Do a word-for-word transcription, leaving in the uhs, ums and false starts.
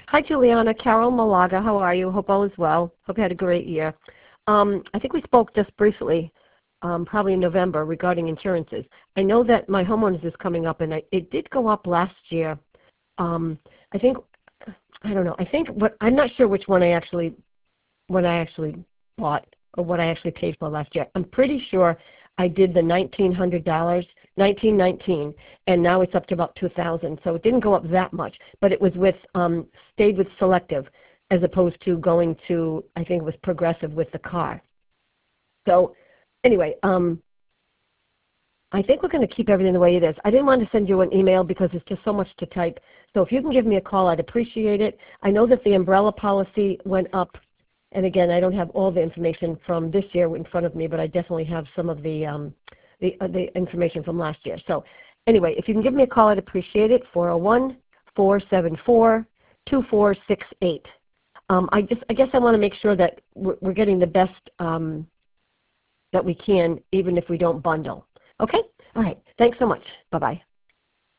Hi, Juliana. Carol Malaga. How are you? Hope all is well. Hope you had a great year. Um, I think we spoke just briefly, um, probably in November, regarding insurances. I know that my homeowners is coming up, and I, it did go up last year. Um, I think, I don't know. I think what I'm not sure which one I actually, what I actually bought or what I actually paid for last year. I'm pretty sure I did the nineteen hundred dollars, nineteen nineteen, and now it's up to about two thousand. So it didn't go up that much, but it was with um, stayed with Selective, as opposed to going to, I think it was Progressive with the car. So anyway, um, I think we're going to keep everything the way it is. I didn't want to send you an email because it's just so much to type. So if you can give me a call, I'd appreciate it. I know that the umbrella policy went up. And again, I don't have all the information from this year in front of me, but I definitely have some of the um, the, uh, the information from last year. So anyway, if you can give me a call, I'd appreciate it. four oh one, four seven four, two four six eight. Um, I just, I guess I want to make sure that we're, we're getting the best um, that we can, even if we don't bundle. Okay? All right. Thanks so much. Bye-bye.